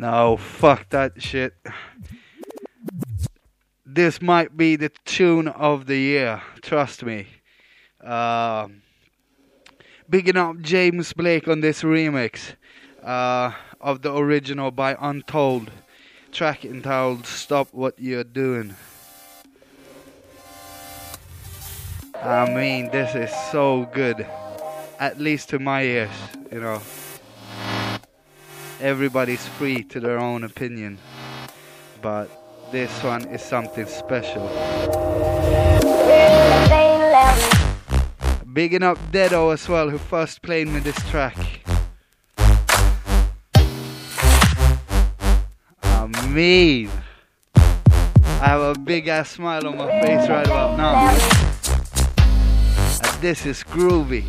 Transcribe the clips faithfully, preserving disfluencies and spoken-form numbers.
No, fuck that shit. This might be the tune of the year, trust me. Um, bigging up James Blake on this remix uh, of the original by Untold. Track entitled Stop What You're Doing. I mean, this is so good. At least to my ears, you know. Everybody's free to their own opinion. But this one is something special. Bigging up Dedo as well, who first played me this track. I mean, I have a big ass smile on my face right about now. And this is groovy.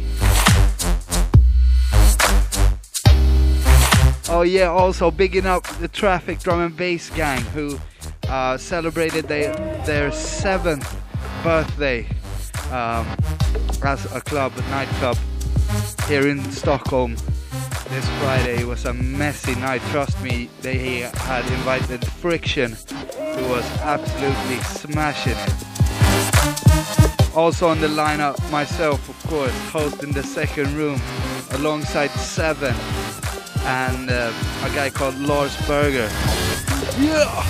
Oh yeah, also bigging up the Traffic Drum and Bass Gang, who uh, celebrated their, their seventh birthday um, as a club, a nightclub here in Stockholm this Friday. It was a messy night, trust me. They had invited Friction, who was absolutely smashing it. Also on the lineup, myself of course, hosting the second room alongside Seven and uh, a guy called Lars Berger. Yeah!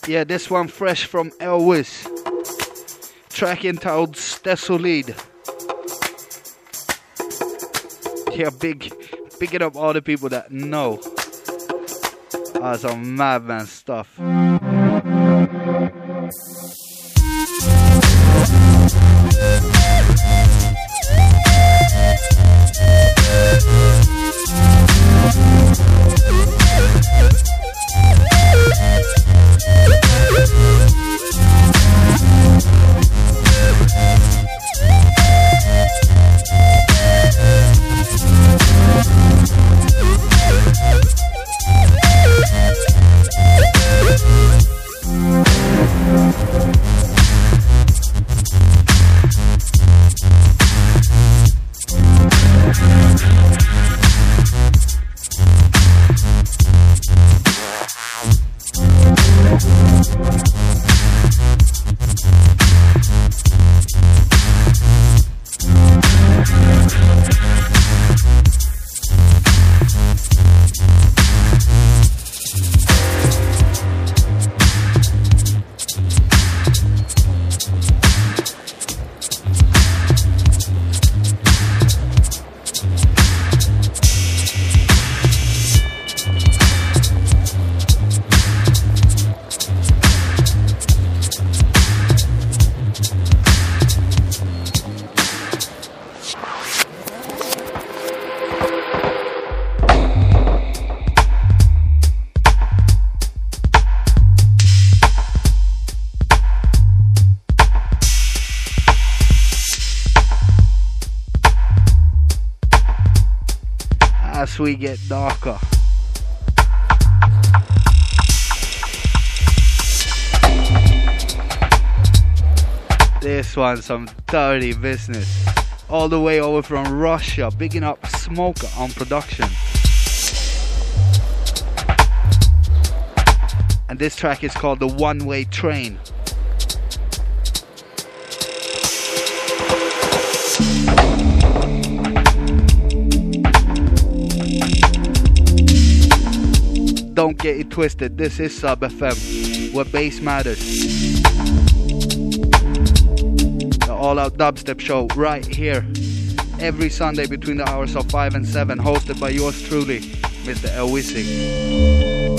Yeah, this one fresh from Elvis. Track entitled Stesolid. Yeah, big, picking up all the people that know. Ah, some madman stuff. As we get darker. This one's some dirty business. All the way over from Russia, bigging up Smoker on production. And this track is called The One Way Train. Don't get it twisted, this is Sub F M, where bass matters. The All Out Dubstep Show right here, every Sunday between the hours of five and seven, hosted by yours truly, Mister Elwisi.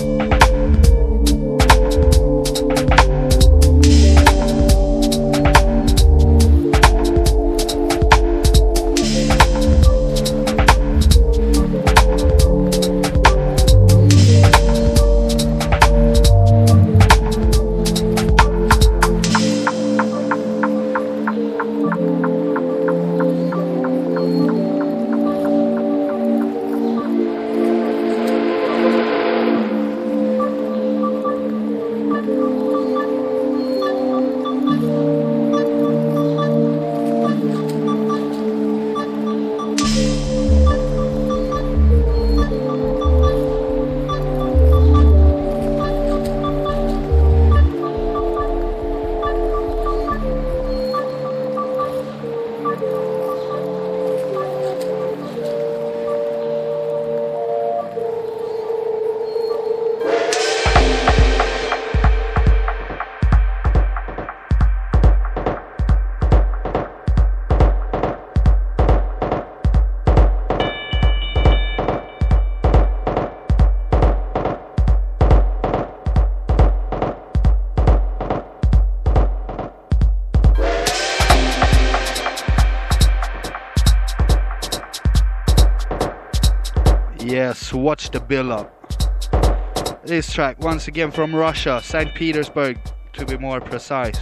Yes, watch the build up. This track, once again from Russia, Saint Petersburg to be more precise.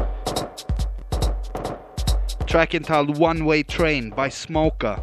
Track entitled One Way Train by Smoker.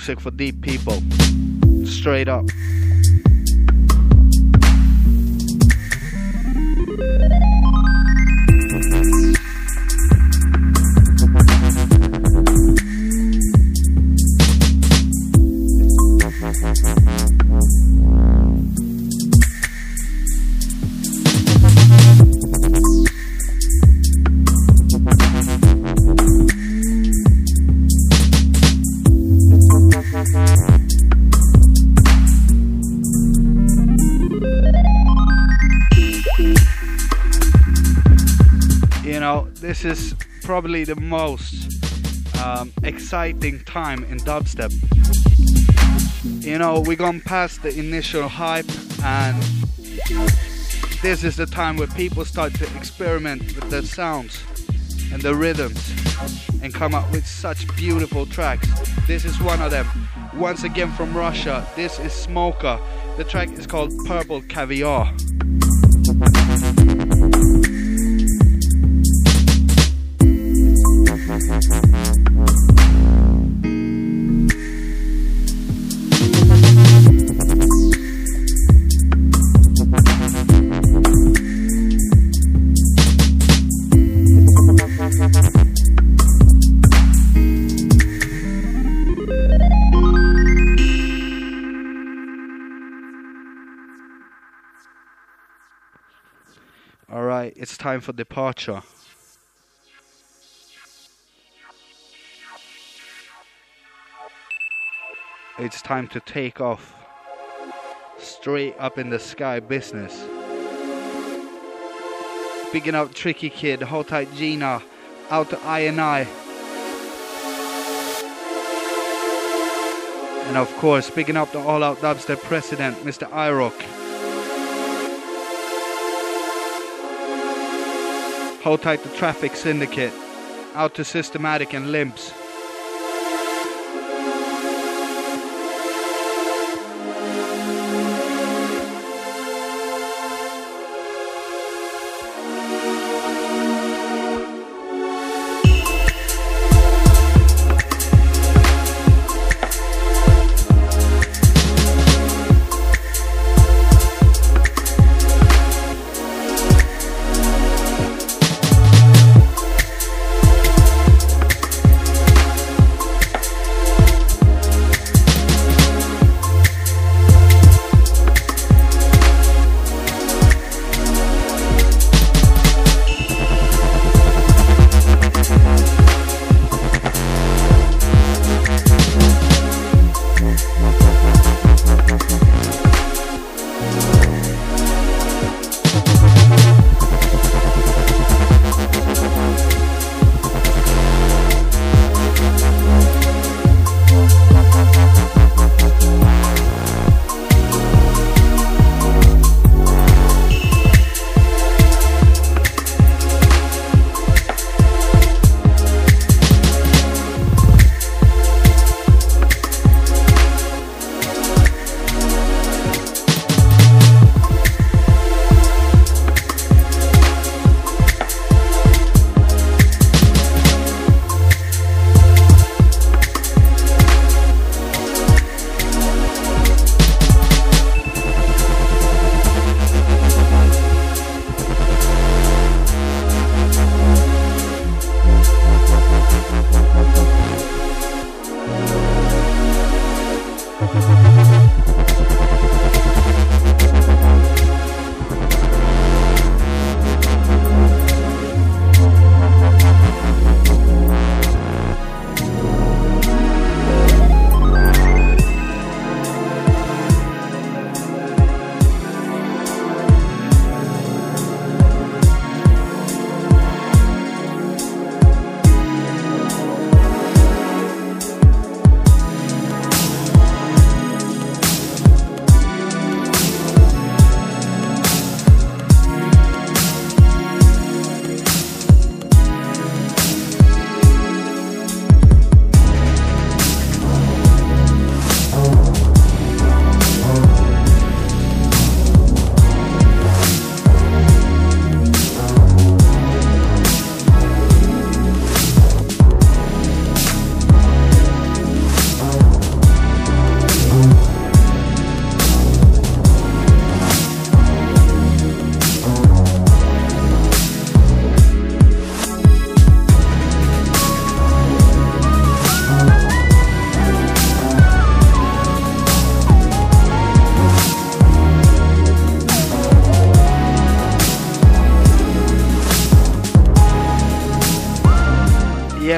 music for deep people. Straight up. This is probably the most um, exciting time in dubstep. You know, we gone past the initial hype, and this is the time where people start to experiment with the sounds and the rhythms and come up with such beautiful tracks. This is one of them. Once again from Russia, this is Smoker. The track is called Purple Caviar. Alright, it's time for departure. It's time to take off. Straight up in the sky business. Picking up Tricky Kid, Hold Tight Gina, out to I and I. And of course, picking up the All Out Dubstep president, Mister Irock. Hold tight to Traffic Syndicate, out to Systematic and Limps.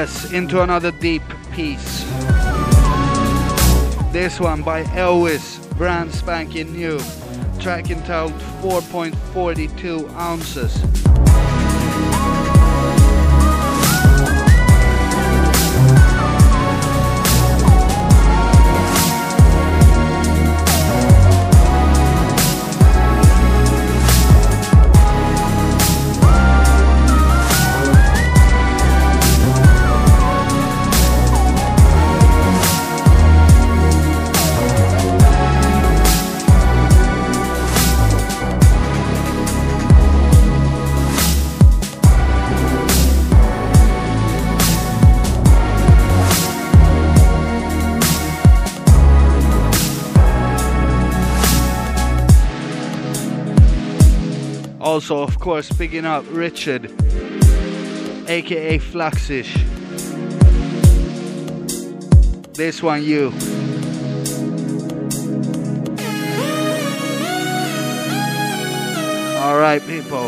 Yes, into another deep piece. This one by Elvis, brand spanking new. Track entitled four point four two ounces. Also, of course, picking up Richard, aka Fluxish. This one, you. Alright, people.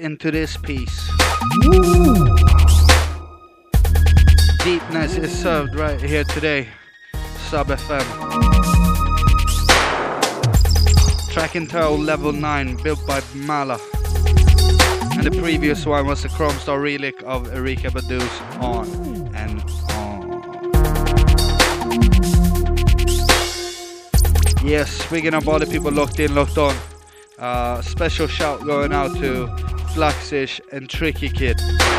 into this piece. Deepness is served right here today. Sub F M. Track and Toe Level nine, built by Mala. And the previous one was the Chrome Star Relic of Erykah Badu's On and On. Yes, speaking of all the people locked in, locked on. Uh, special shout going out to Fluxish and Tricky Kid.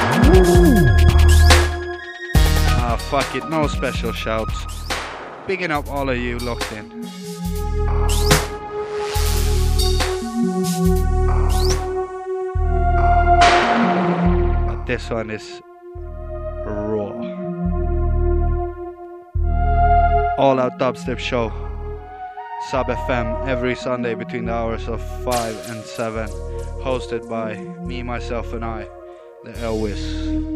Ah, fuck it, no special shouts. Bigging up all of you locked in. But this one is raw. All Out Dubstep Show. Sub F M every Sunday between the hours of five and seven. Hosted by me, myself and I, the Elvis.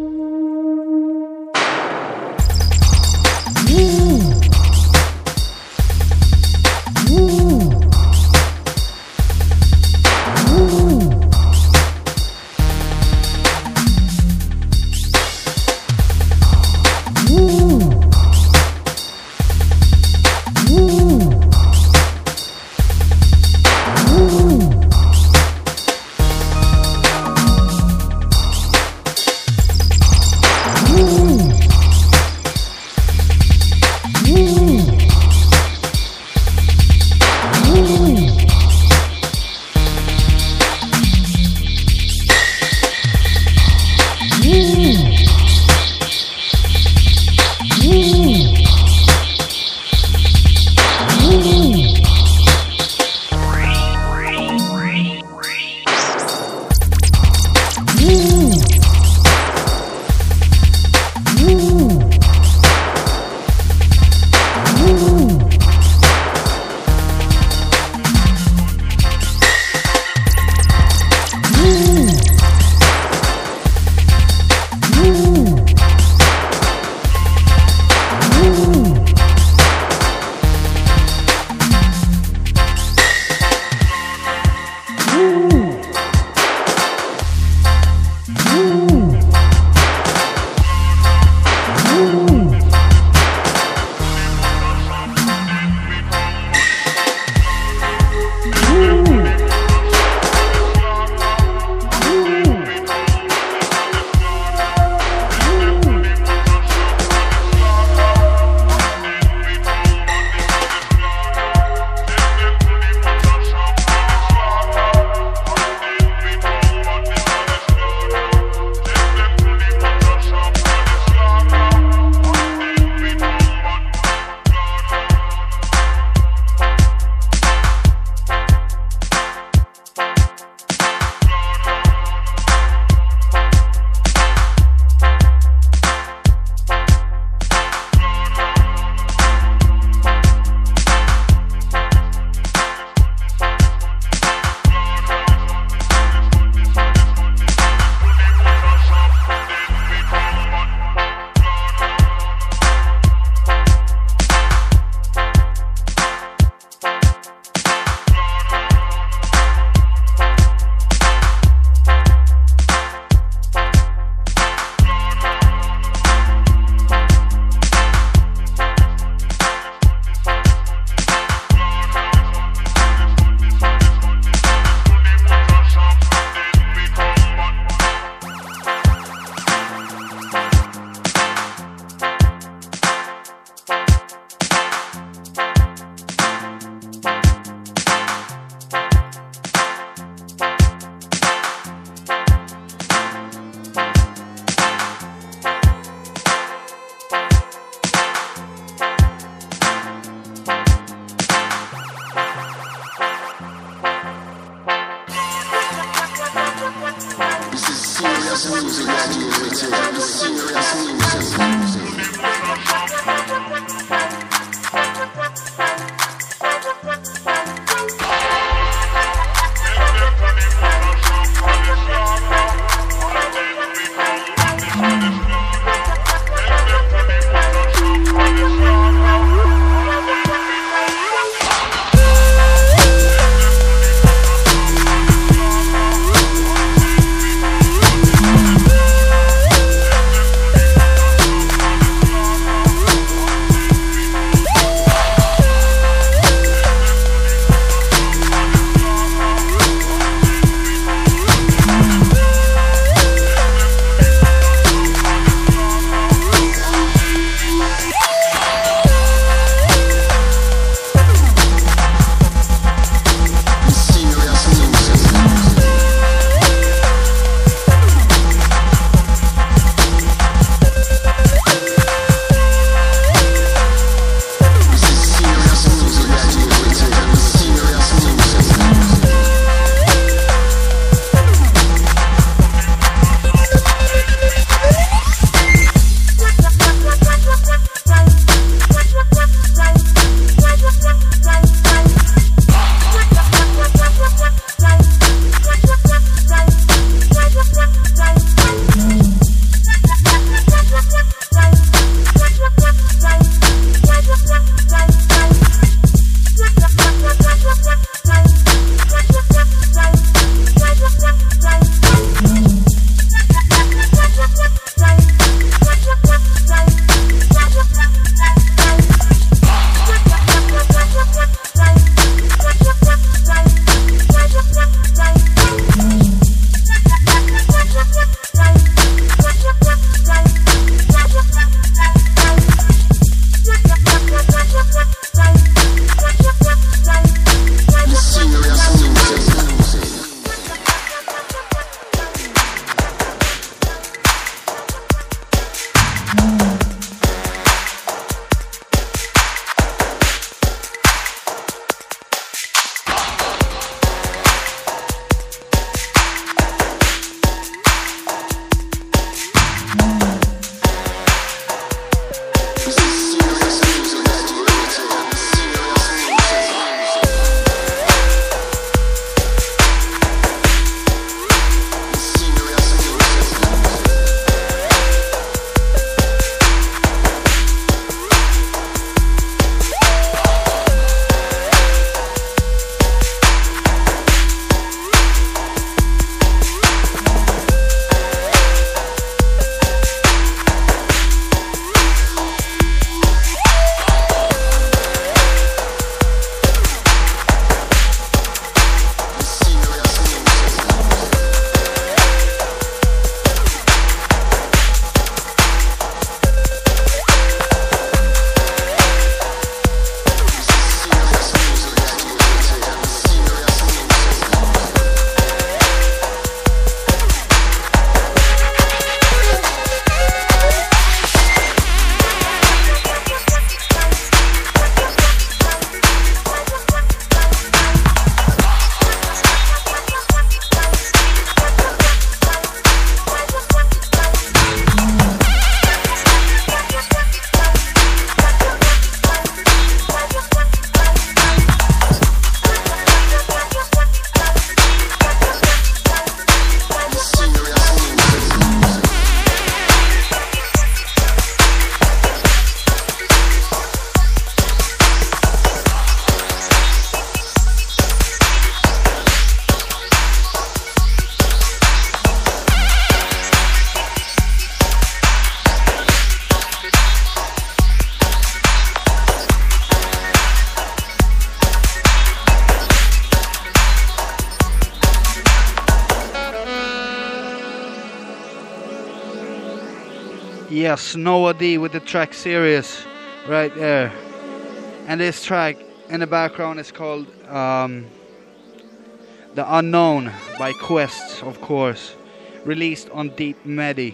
Yes, Noah D with the track Serious right there. And this track in the background is called um, The Unknown by Quest, of course. Released on Deep Medi.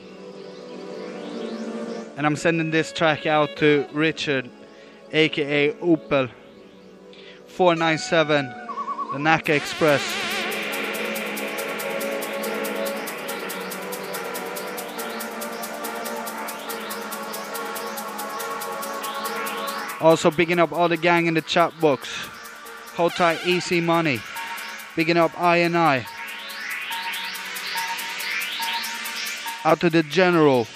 And I'm sending this track out to Richard, aka Opel. four nine seven, the Naka Express. Also bigging up all the gang in the chat box. Hold tight, Easy Money. Bigging up I and I. Out to the General.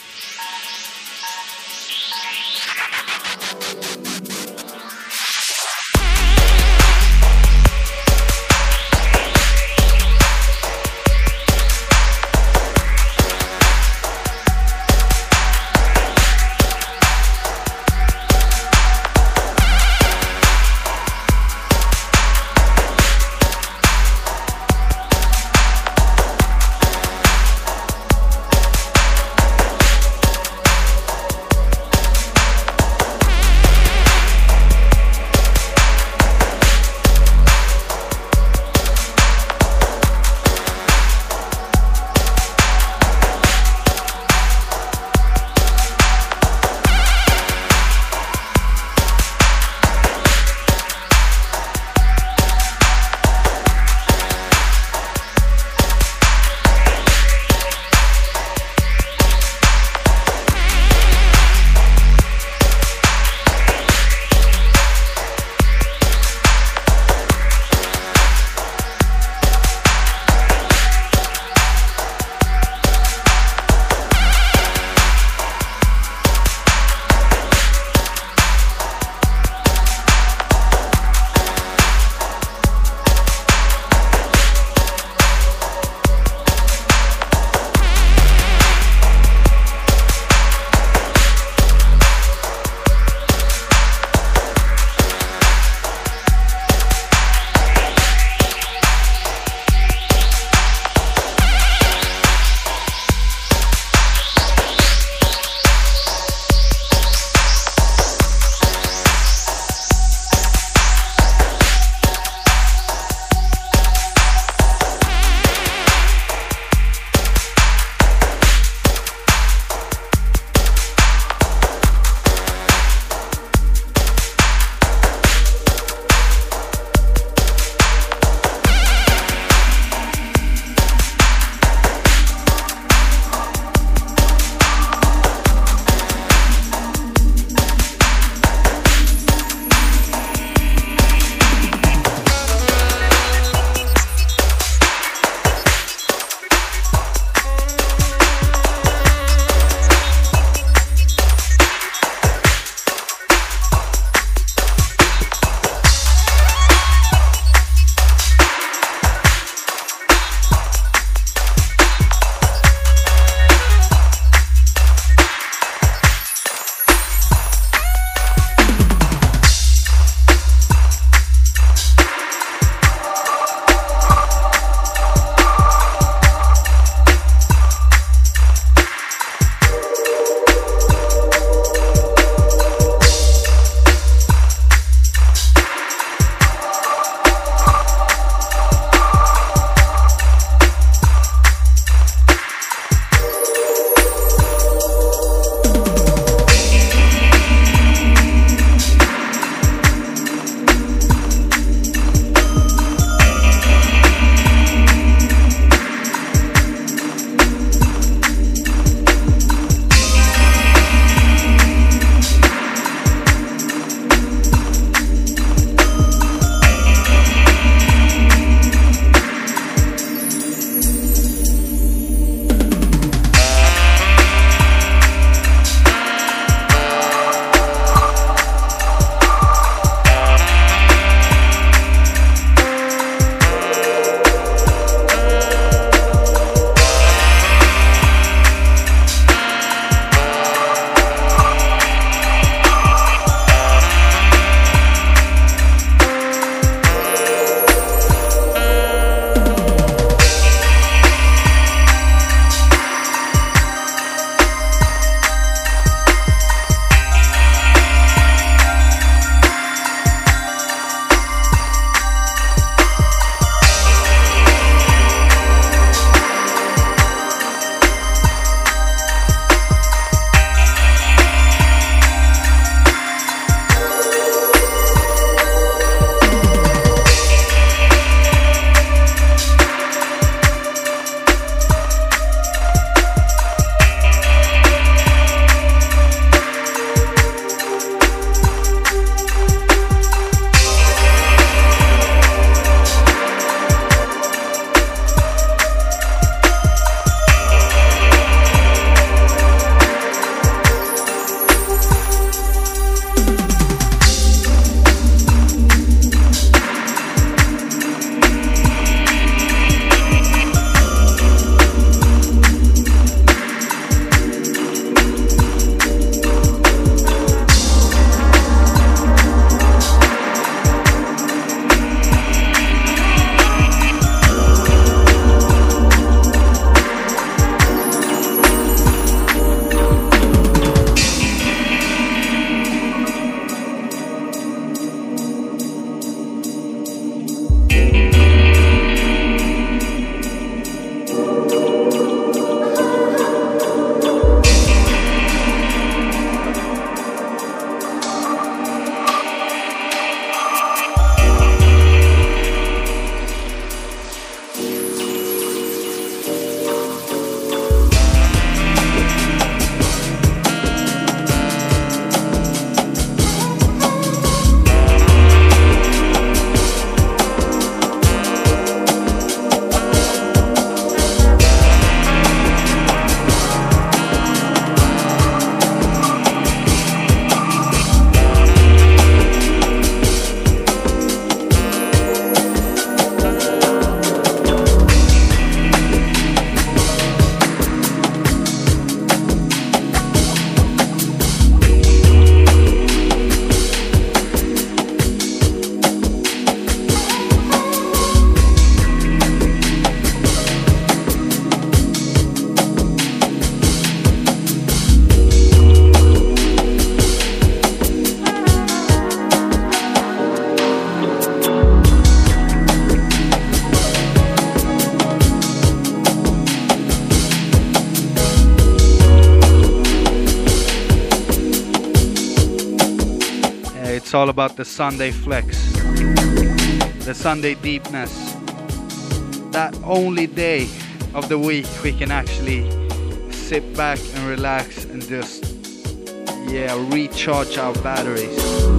It's all about the Sunday flex, the Sunday deepness. That only day of the week we can actually sit back and relax and just, yeah, recharge our batteries.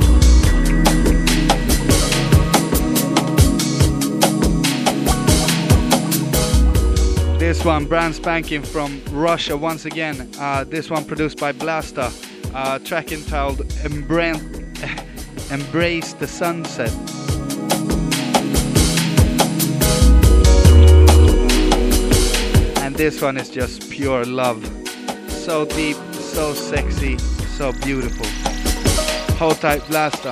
This one, brand spanking from Russia once again. Uh, this one produced by Blasta. Uh, track entitled Embrace, Embrace the Sunset. And this one is just pure love. So deep, so sexy, so beautiful. Hold tight, Blasta.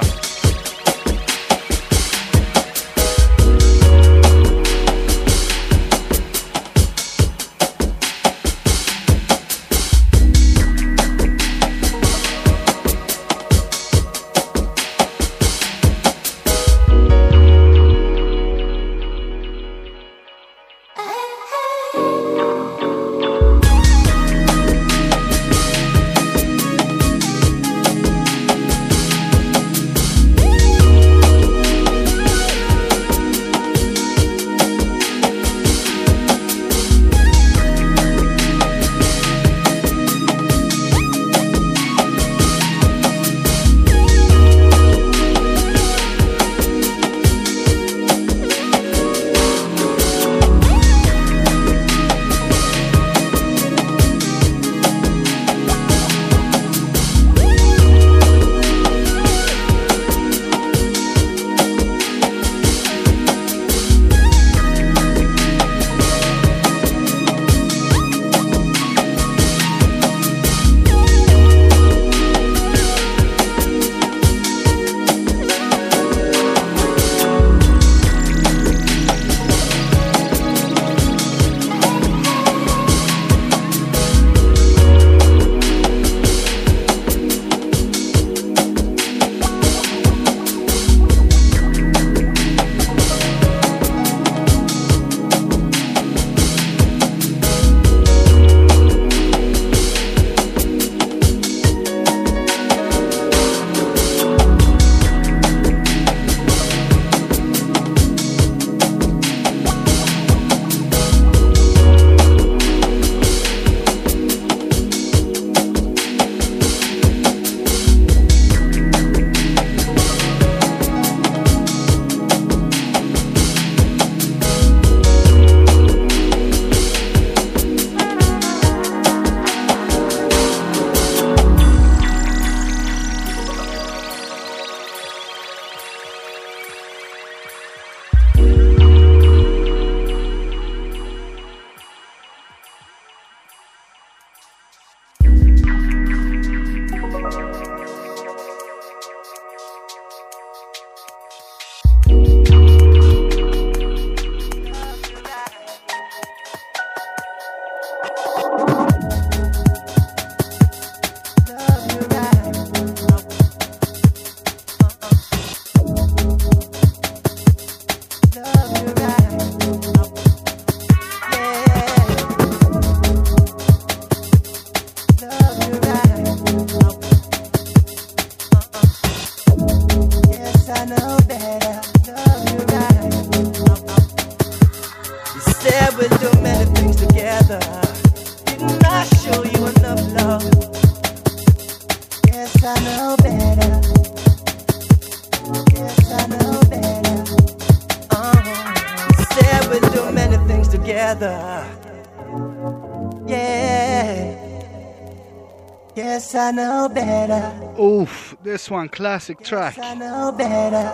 Yes, I know better. Oof, this one, classic track. Yes, I know better.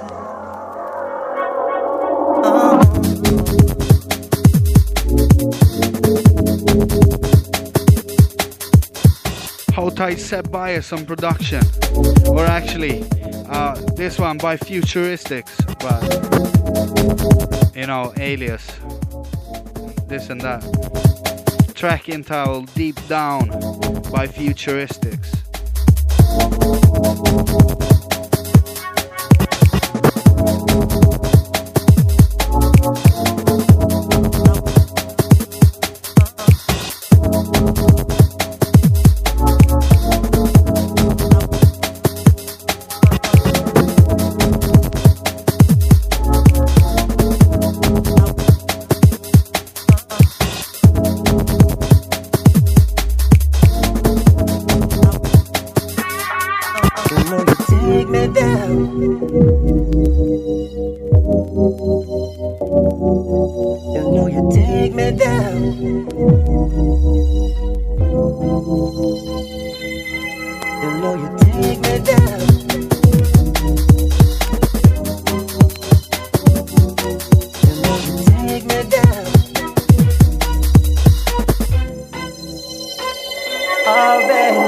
Oh. Hold tight, Seb Bias on production. Or actually, uh, this one by Futuristics, but, you know, alias. This and that. Track entitled Deep Down by Futuristics. down. You know you take me down. You know you take me down. You know you take me down. Oh baby.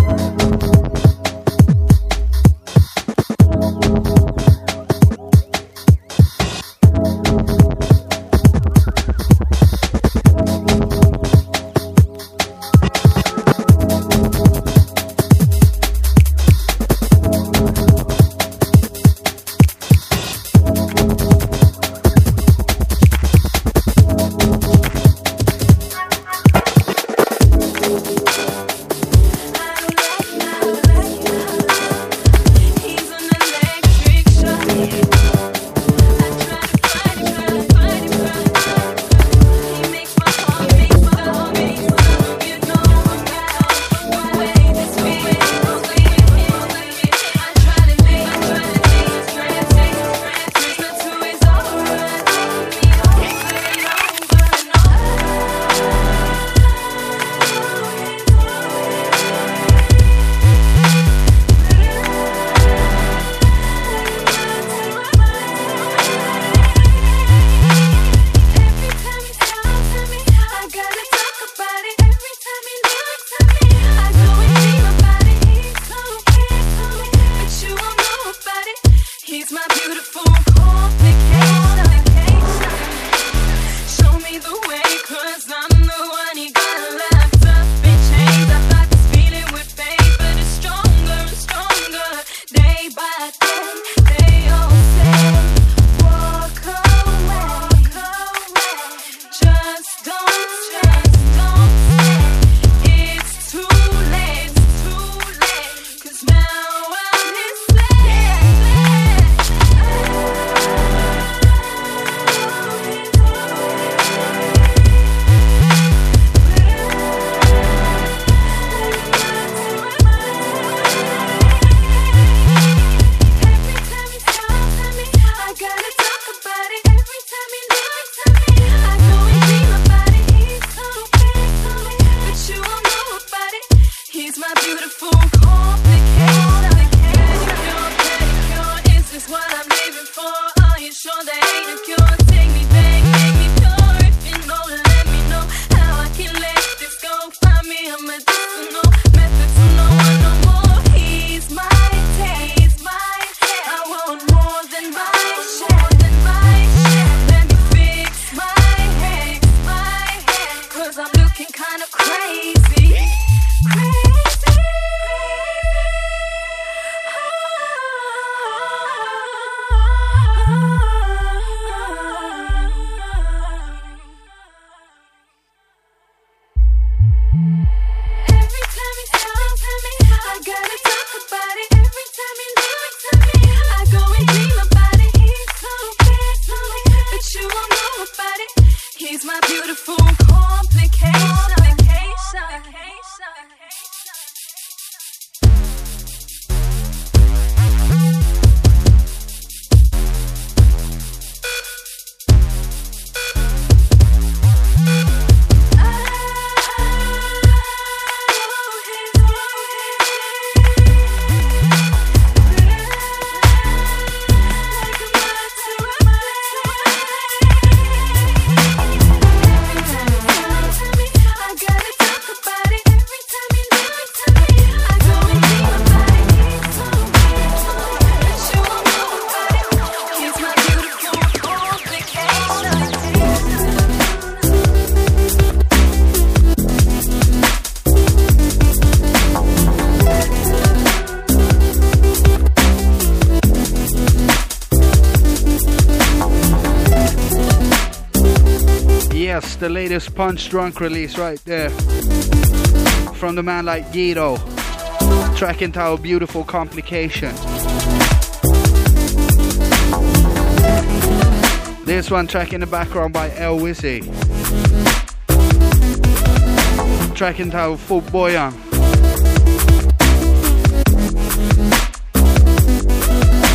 The latest Punch Drunk release right there from the man like Guido, track entitled Beautiful Complication. This one track in the background by El Wizzy, track entitled Fukboyang.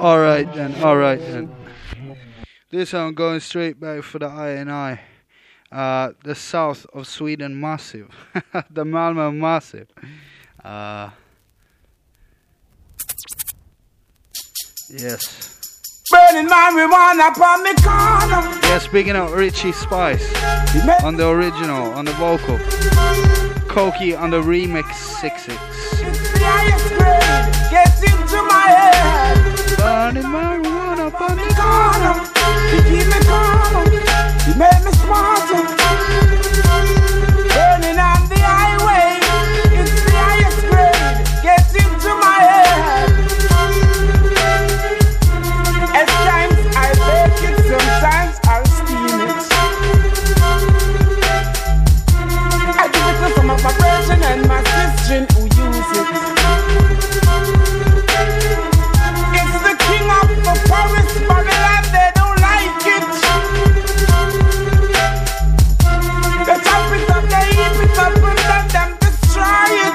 Alright then, alright then. This I'm going straight back for the I and I. Uh, the south of Sweden Massive. The Malmö Massive. Uh, yes. Burning marijuana upon me corner. Yeah, speaking of Richie Spice. On the original, on the vocal. Koki on the remix six six. It's the highest grade. Get into my head. Burning marijuana upon me corner. You keep me calm. You make me smarter. Burning on the highway. It's the highest grade. Get into my head. At times I bake it, sometimes I'll steam it. I give it to some of my brethren and my sister who use it. It's the king of the forest, Babylon, they don't like it. They chop it up, they eat it up, and then them destroy it.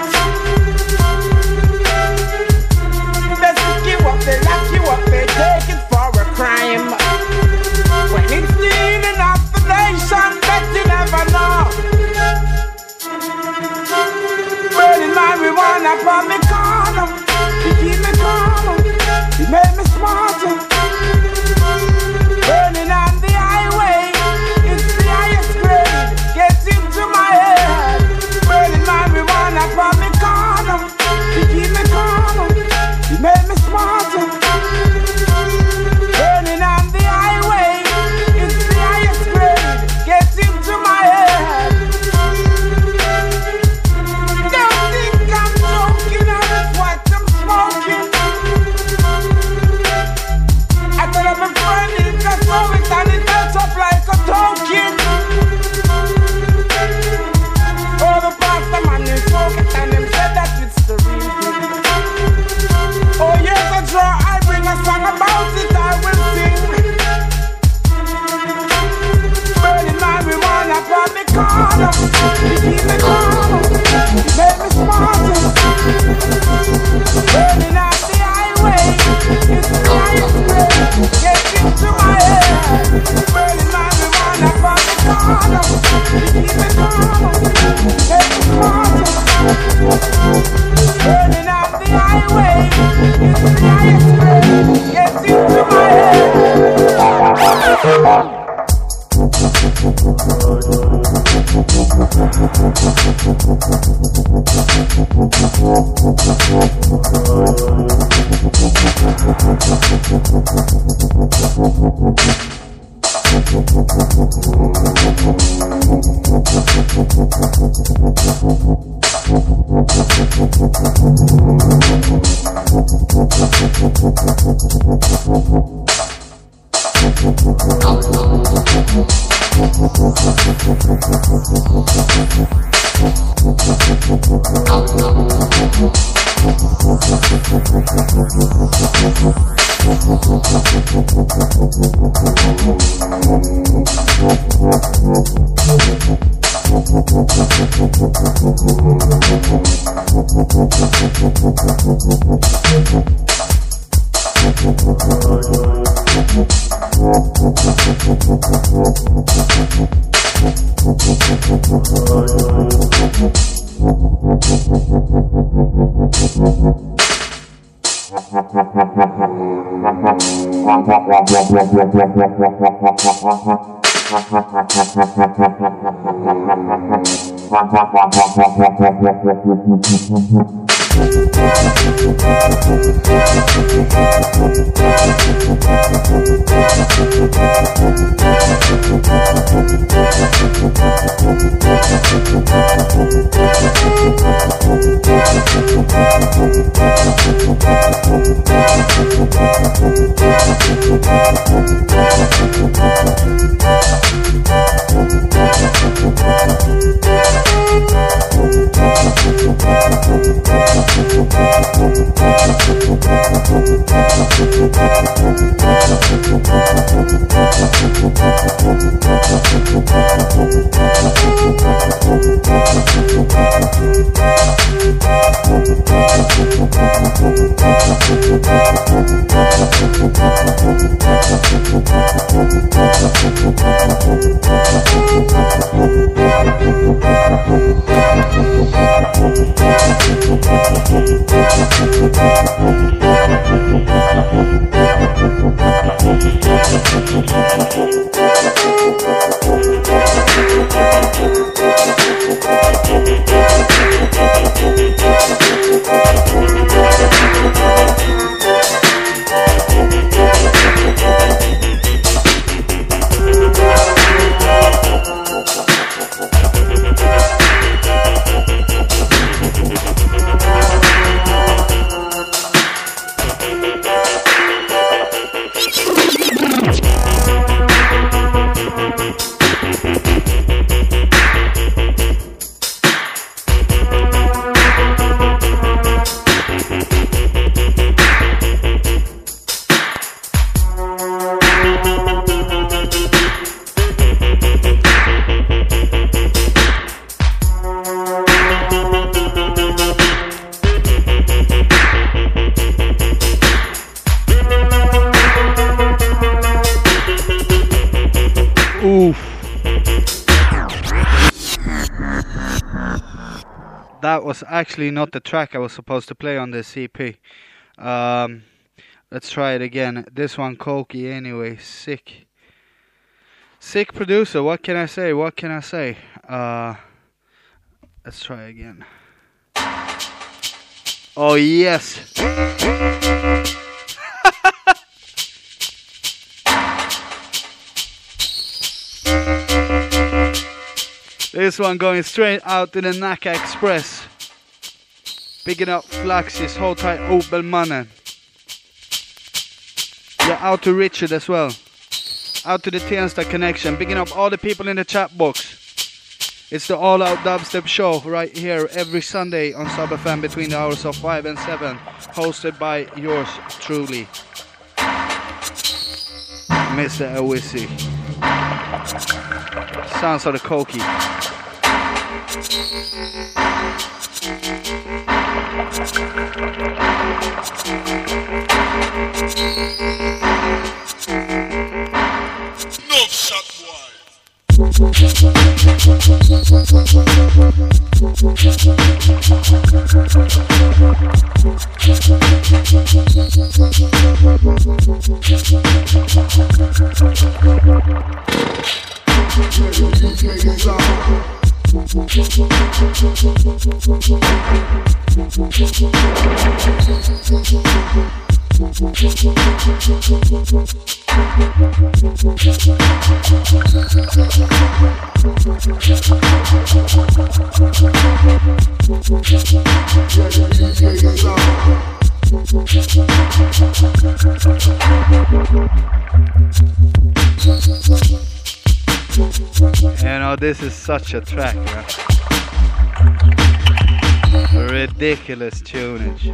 They stick you up, they lock you up, they take it for a crime. When it's the healing of the nation, bet you never know. Burning marijuana upon me corner. You keep me calm, you make me smarter. Burning on the highway, it's the highest grade. Get into my head. Burning marijuana upon me corner. You keep me calm, you make me smarter. Burning on the highway, it's the highest grade. Get into my head. Don't think I'm joking, or it's what I'm smoking. I tell them my friend it just know it and it melts up like a token. Oh, the pastor man is smoke it and him said that it's the real thing. Oh, years ago I bring a song about it, I will sing. Burning marijuana upon me corner. You keep me calm, you make me smarter. Burning on the highway, it's the highest grade. Get into my head. Burning marijuana upon me corner. You keep me calm, you make me smarter. Burning on the highway, it's the highest grade. Get into my head. We'll be right back. That was actually not the track I was supposed to play on this E P. Um, let's try it again. This one, Koki, anyway. Sick. Sick producer, what can I say? What can I say? Uh, let's try again. Oh, yes. This one going straight out to the Nacka Express. Picking up Flaxis, hold tight, Opel Mannen. Yeah, out to Richard as well. Out to the Tensta Connection. Picking up all the people in the chat box. It's the All Out Dubstep Show right here every Sunday on Sub F M between the hours of five and seven. Hosted by yours truly, Mister Awisi. Sounds of the Koki. No shot, boy. You know, this is such a track, man. Ridiculous tunage.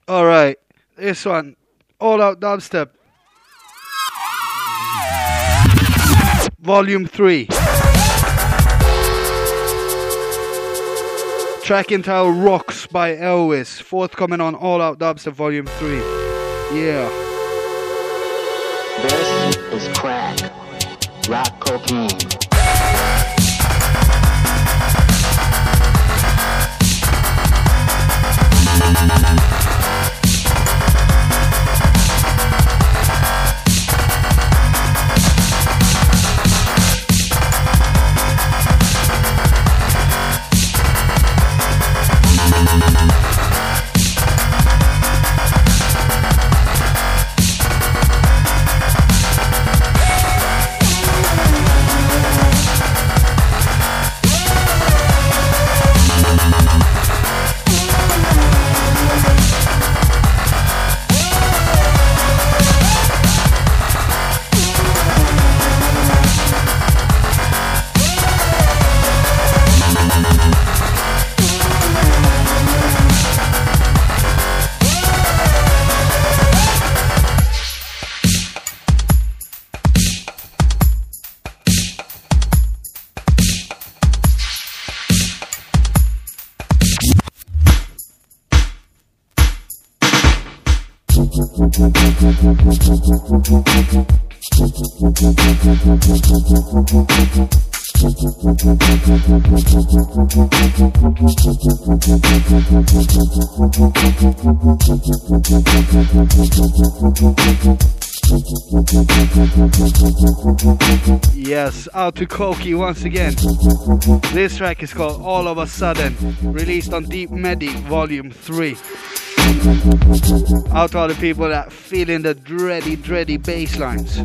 All right, this one, All Out Dubstep, Volume three. Track entitled Rocks by Elvis, forthcoming on All Out Dubstep Volume three. Yeah. This is crack, rock cocaine. Yes, out to Koki once again. This track is called All of a Sudden, released on Deep Medi Volume three. Out to all the people that feeling the dready, dready bass lines.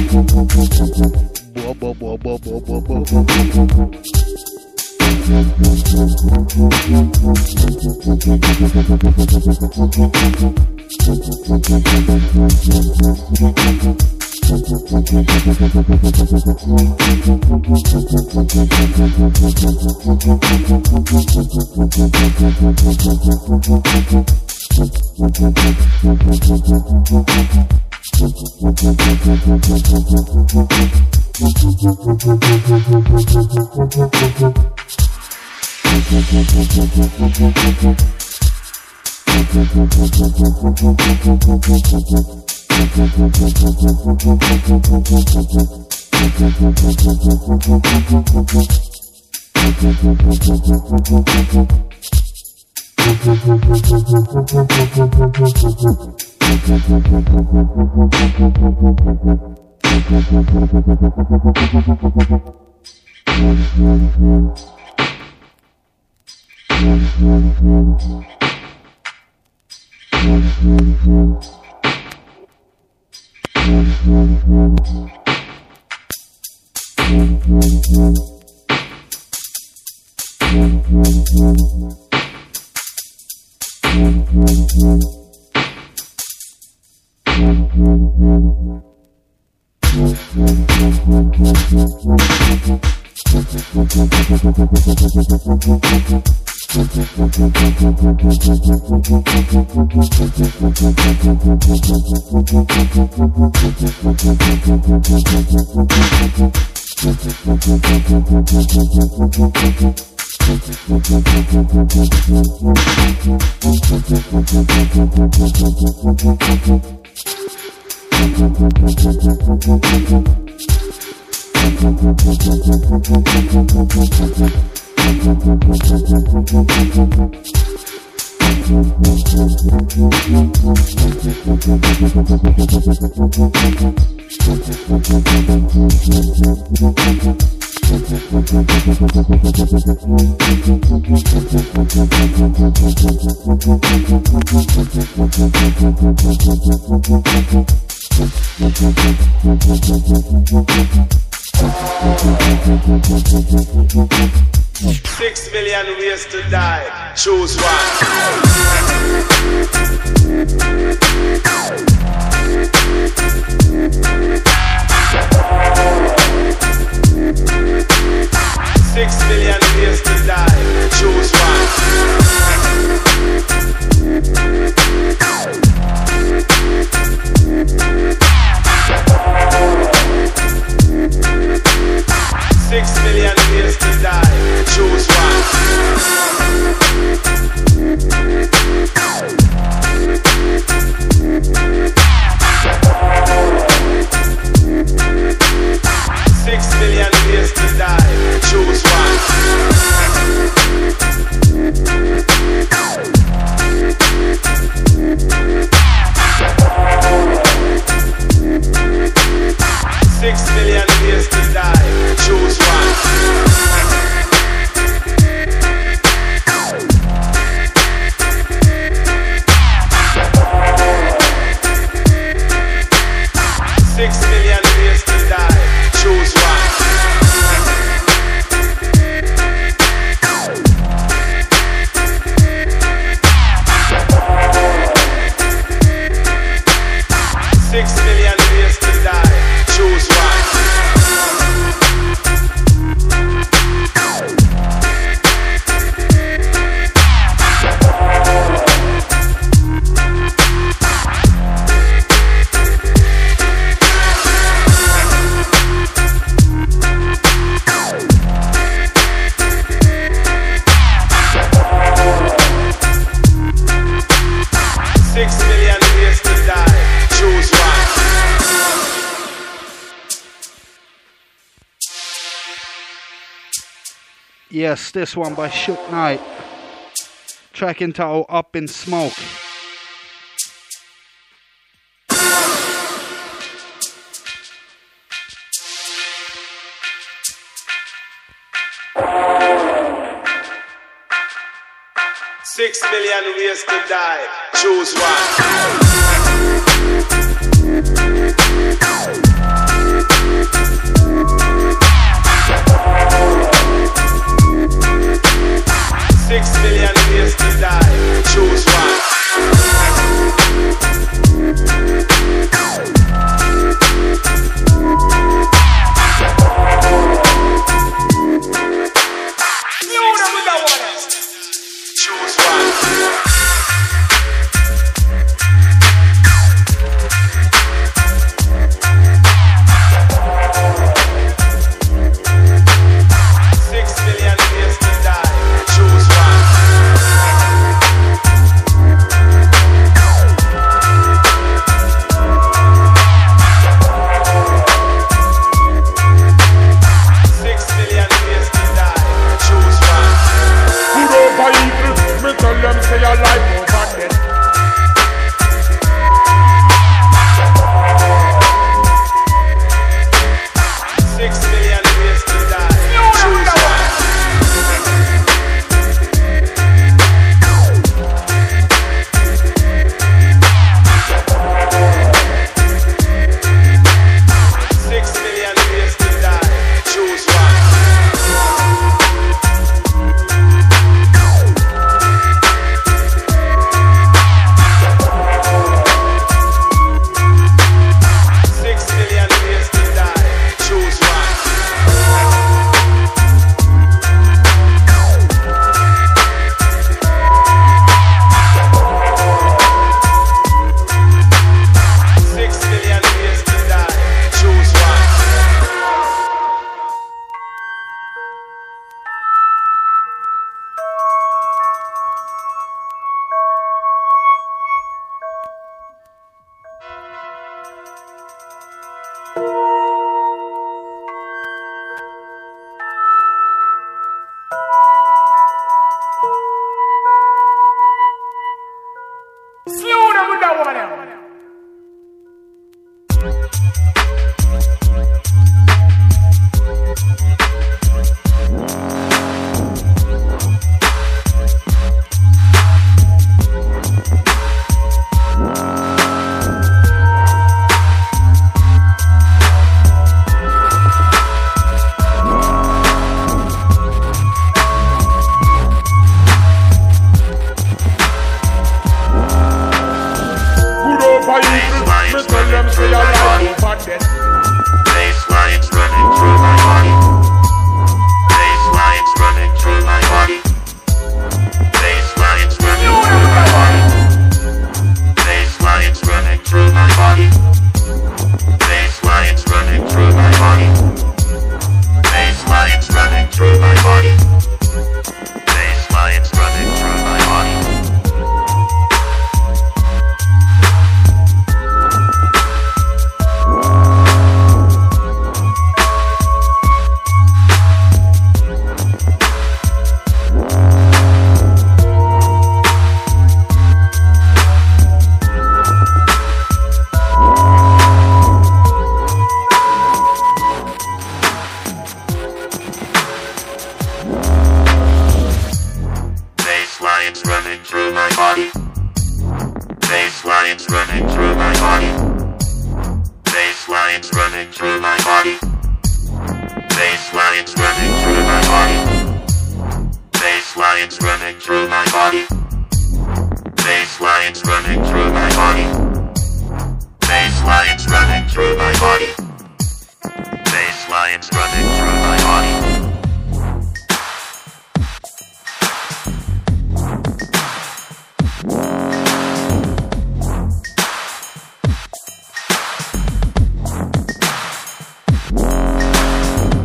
Bo, bo, bo, bo, bo, bo, bo. Six million ways to die. Choose one. Six million ways to die. Choose one. Six million ways to die. Choose one. Yes, this one by Shook Knight. Track entitled Up in Smoke. Six million ways to die. Choose one. Six million ways to die. Choose one. Choose one.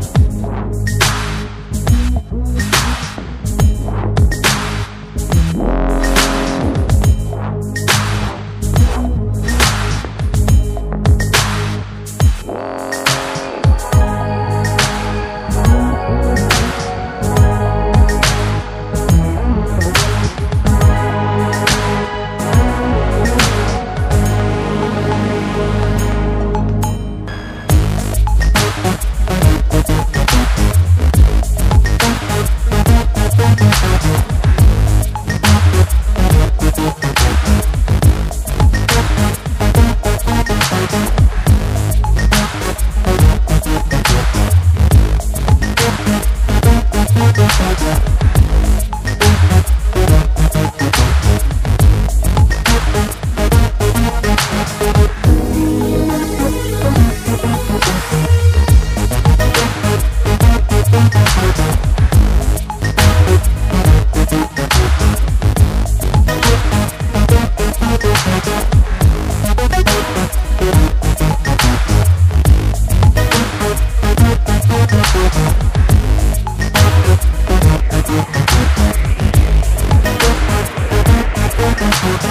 We'll be right back.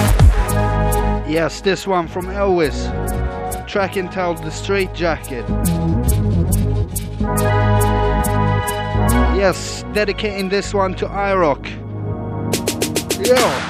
Yes, this one from Elvis. Track entitled The Straight Jacket. Yes, dedicating this one to iRock. Yeah.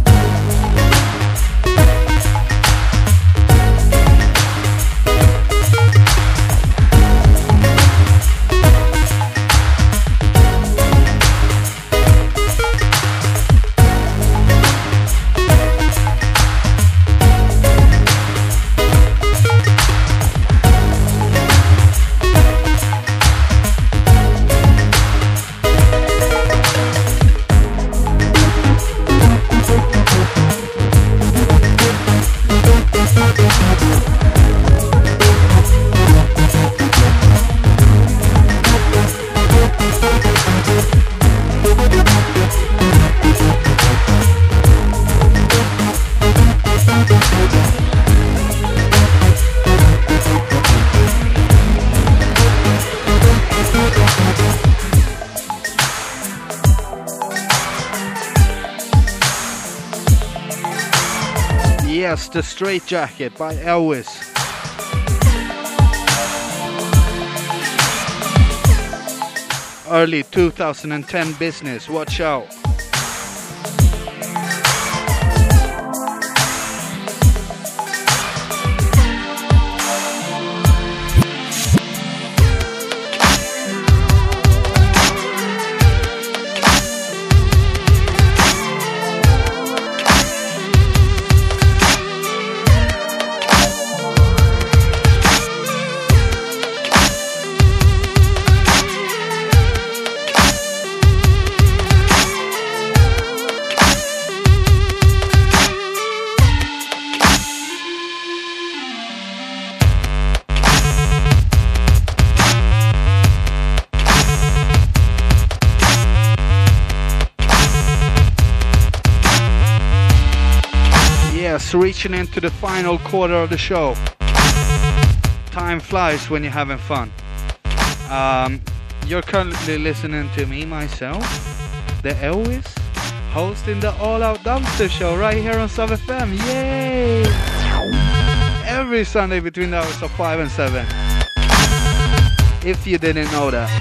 Yes, The Straight Jacket by Elvis. Early two thousand ten business, watch out. Reaching into the final quarter of the show. Time flies when you're having fun. Um, you're currently listening to me, myself, the Elvis, hosting the All Out Dumpster Show right here on Sub F M. Yay! Every Sunday between the hours of five and seven. If you didn't know that.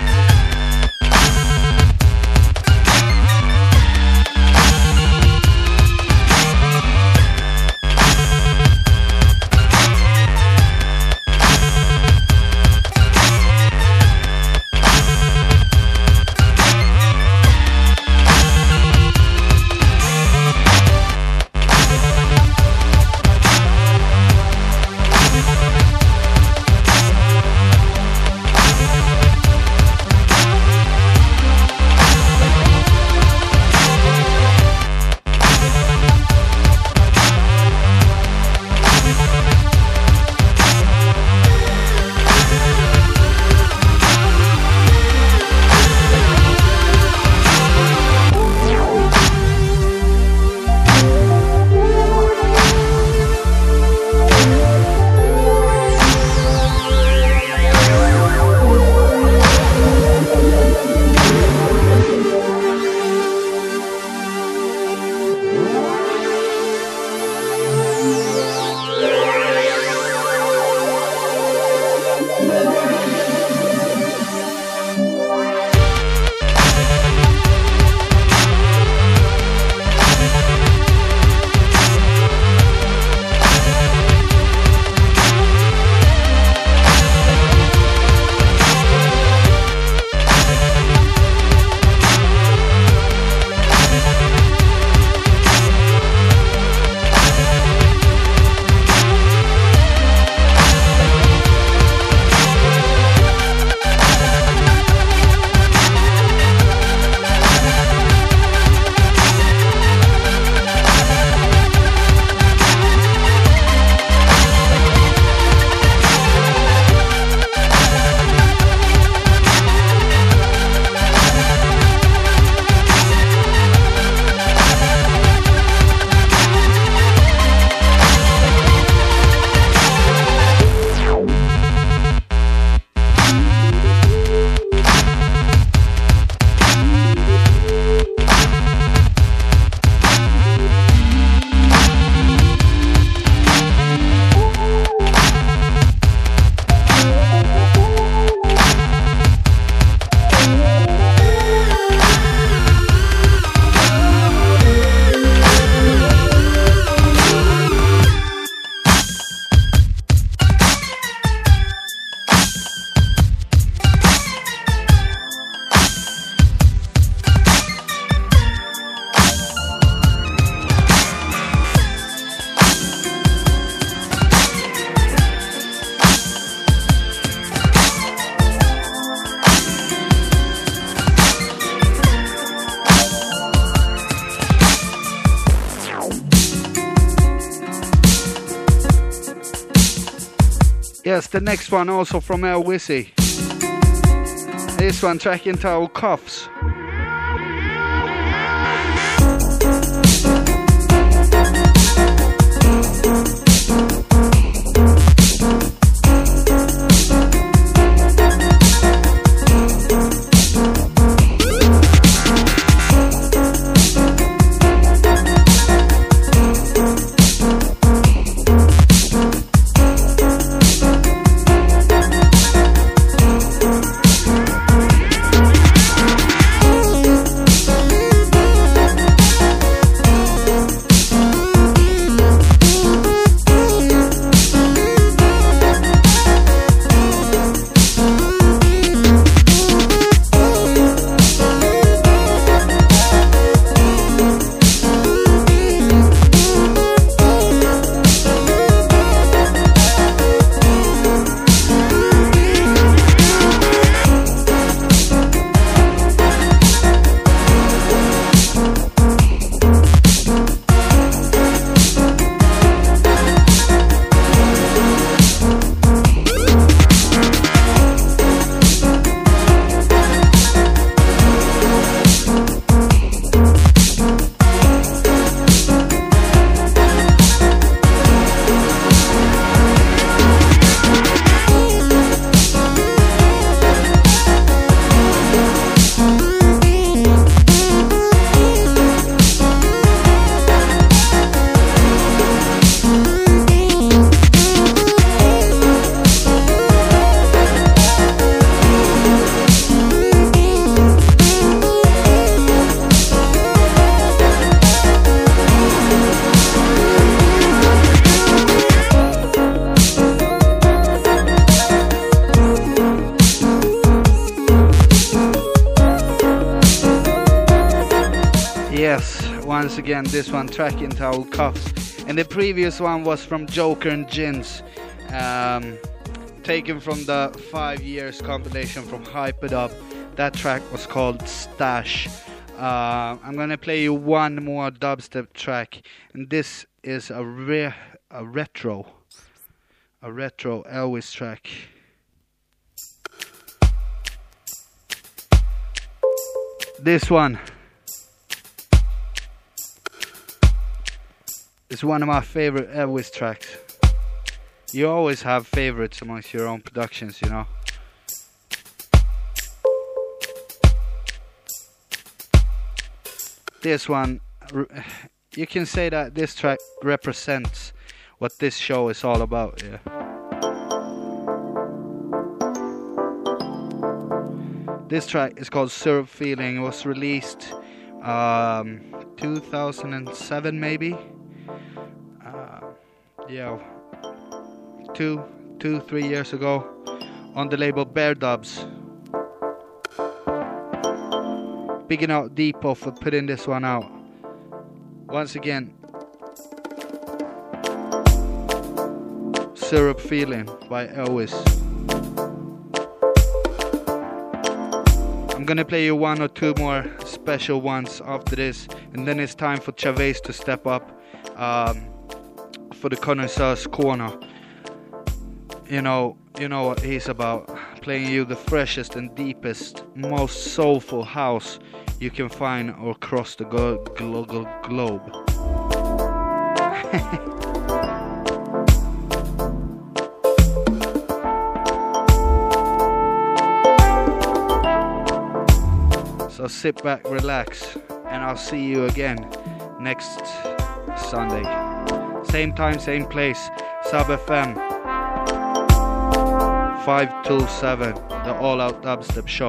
Yes, the next one also from El Wizzy. This one track entitled Cuffs. Once again, this one track entitled Cuffs, and the previous one was from Joker and Jins, um, taken from the five years compilation from Hype It Up. That track was called Stash. Uh, I'm gonna play you one more dubstep track, and this is a re- a retro, a retro Elvis track. This one is one of my favorite Elvis tracks. You always have favorites amongst your own productions, you know. This one, you can say that this track represents what this show is all about, yeah. This track is called Syrup Feeling. It was released um, two thousand seven maybe. Uh, yeah, two, two, three years ago on the label Bear Dubs. Bigging out Depot for putting this one out. Once again, Syrup Feeling by Elvis. I'm gonna play you one or two more special ones after this, and then it's time for Chavez to step up um, for the Connoisseur's Corner. You know, you know what he's about. Playing you the freshest and deepest, most soulful house you can find across the go- glo- glo- globe. So sit back, relax, and I'll see you again next Sunday. Same time, same place, Sub F M five two seven, the All Out Dubstep Show.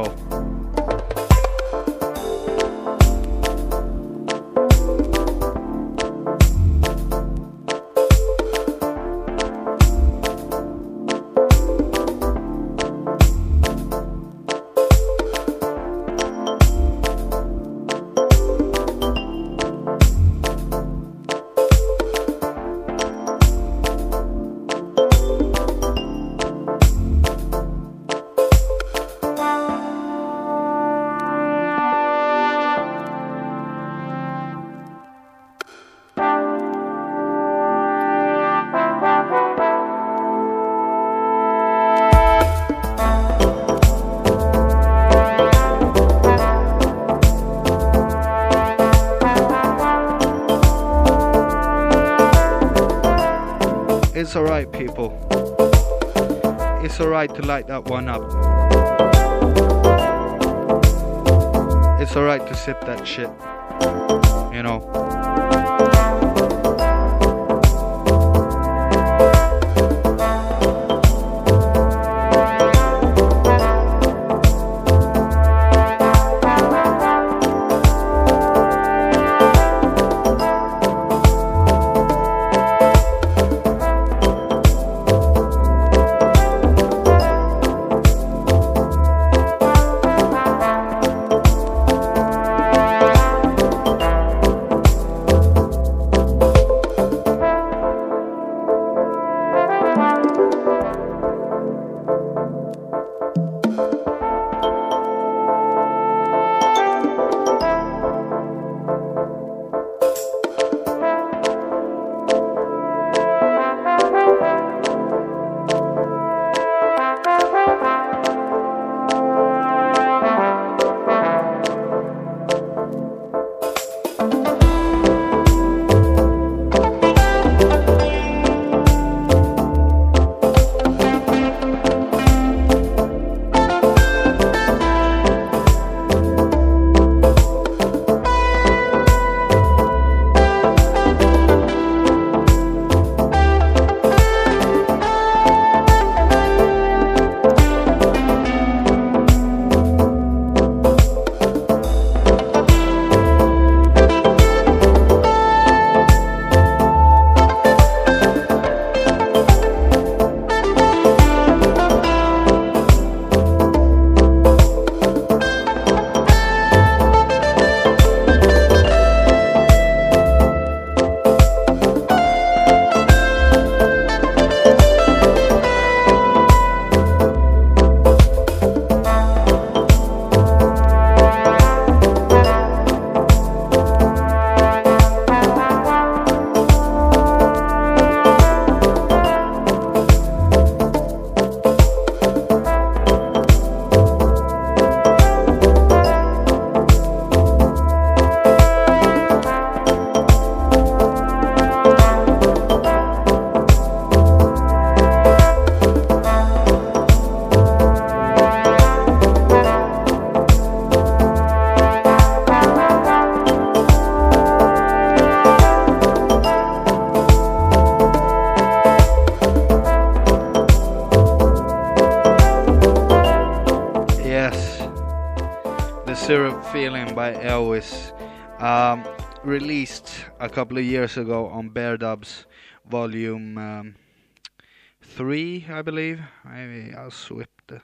It's alright, people. It's alright to light that one up. It's alright to sip that shit. You know. Syrup Feeling by Elvis, um, released a couple of years ago on Bear Dubs volume um, three, I believe. Maybe I'll swip the...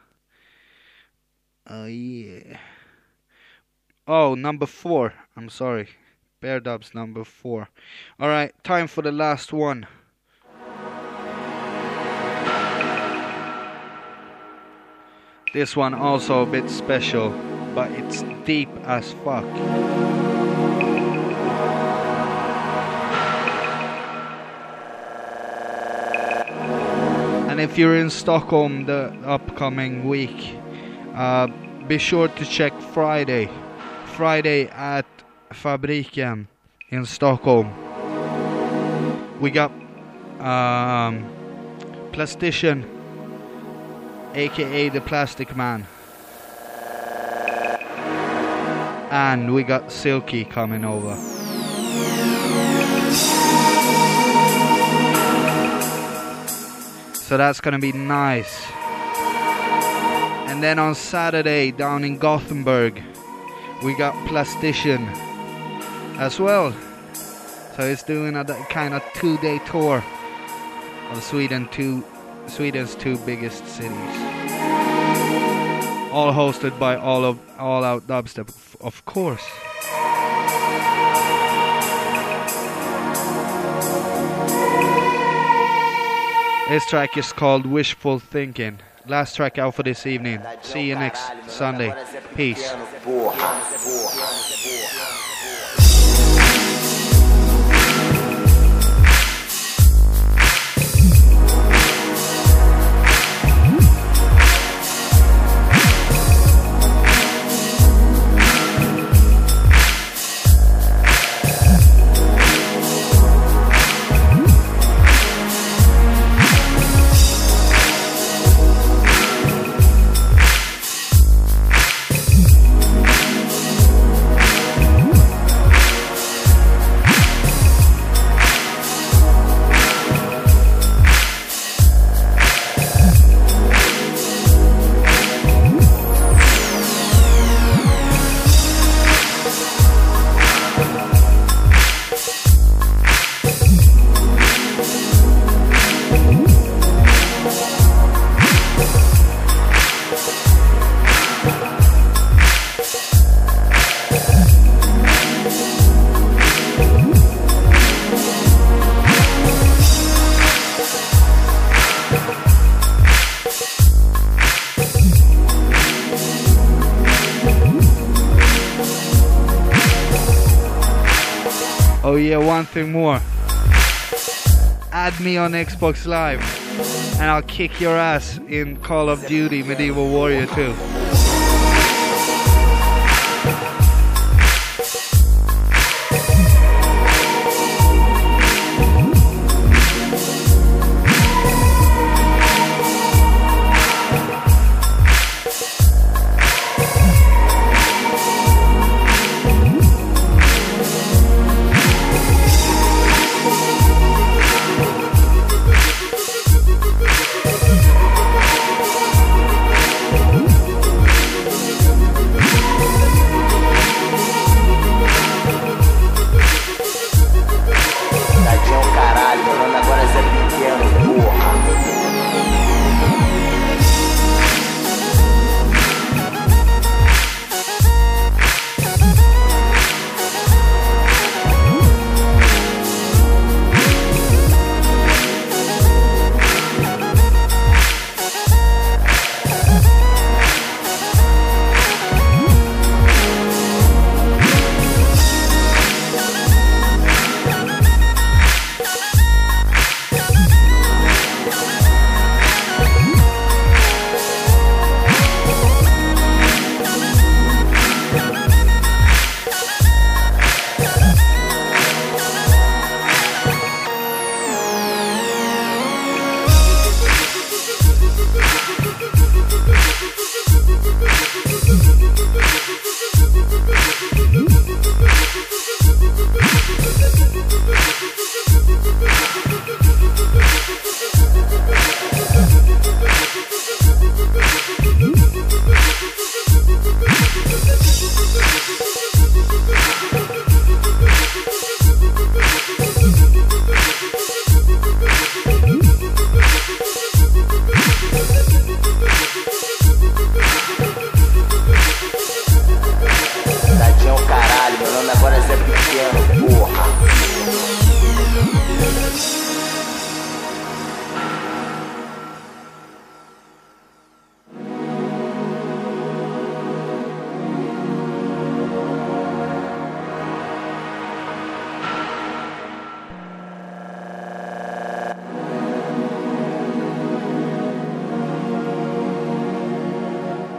Oh, uh, yeah. Oh, number four. I'm sorry. Bear Dubs number four. Alright, time for the last one. This one also a bit special, but it's deep as fuck. And if you're in Stockholm the upcoming week, uh, be sure to check Friday. Friday at Fabriken in Stockholm. We got um, Plastician, aka the Plastic Man. And we got Silky coming over. So that's gonna be nice. And then on Saturday down in Gothenburg, we got Plastician as well. So it's doing a kind of two-day tour of Sweden, two, Sweden's two biggest cities. All hosted by all of All Out Dubstep, of course. This track is called Wishful Thinking. Last track out for this evening. See you next Sunday. Peace. Oh yeah, one thing more. Add me on Xbox Live and I'll kick your ass in Call of Duty Medieval Warrior two.